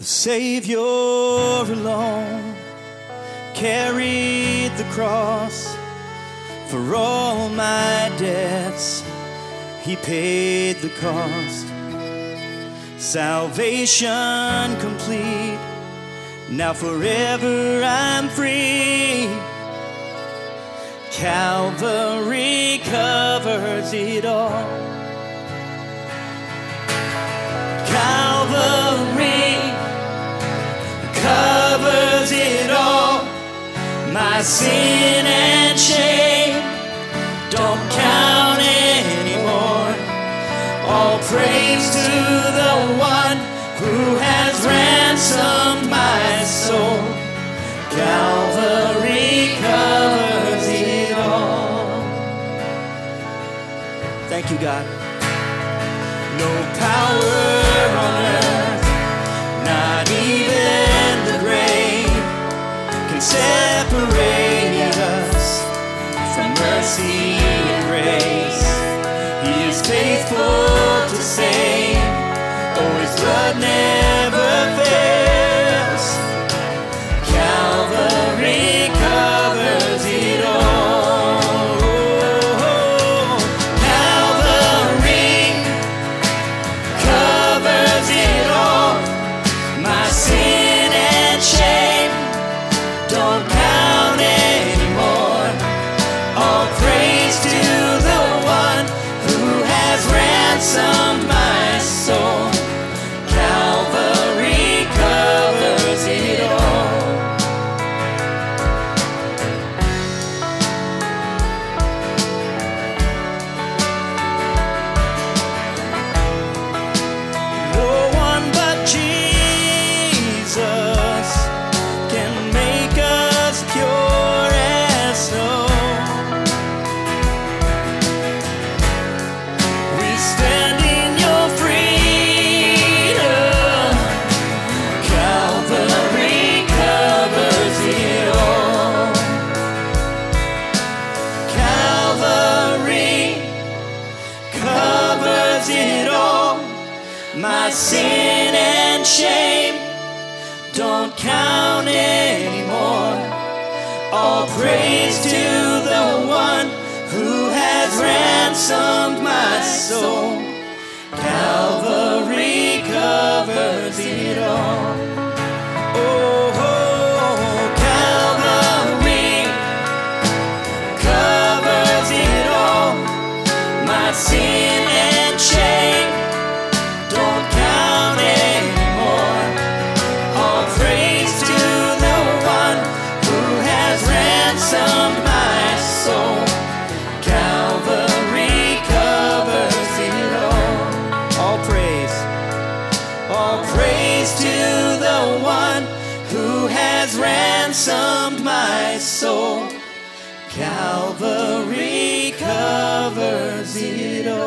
Savior alone carried the cross for all my debts. He paid the cost. Salvation complete. Now forever I'm free. Calvary covers it all. Calvary covers it all. My sin and shame don't count anymore. All praise to the one who has ransomed my soul. Calvary covers it all. Thank you, God. No power on earth, not even the grave, can separate us from mercy and grace. He is faithful to save. Oh, his blood never fails. Calvary covers it all. Calvary covers it all. My sin and shame don't count anymore. All praise to the one who has ransomed my soul. Calvary covers it all. No one but Jesus can make us pure as snow. We stand in your freedom. Calvary covers it all. Calvary covers it all. My sin and shame don't count anymore. All praise to the one who has ransomed my soul. Calvary covers it all. Oh, Calvary covers it all. My sin and shame don't count anymore. All praise to the one who has ransomed my soul. Calvary covers it all. All praise to the one who has ransomed my soul. Calvary covers it all.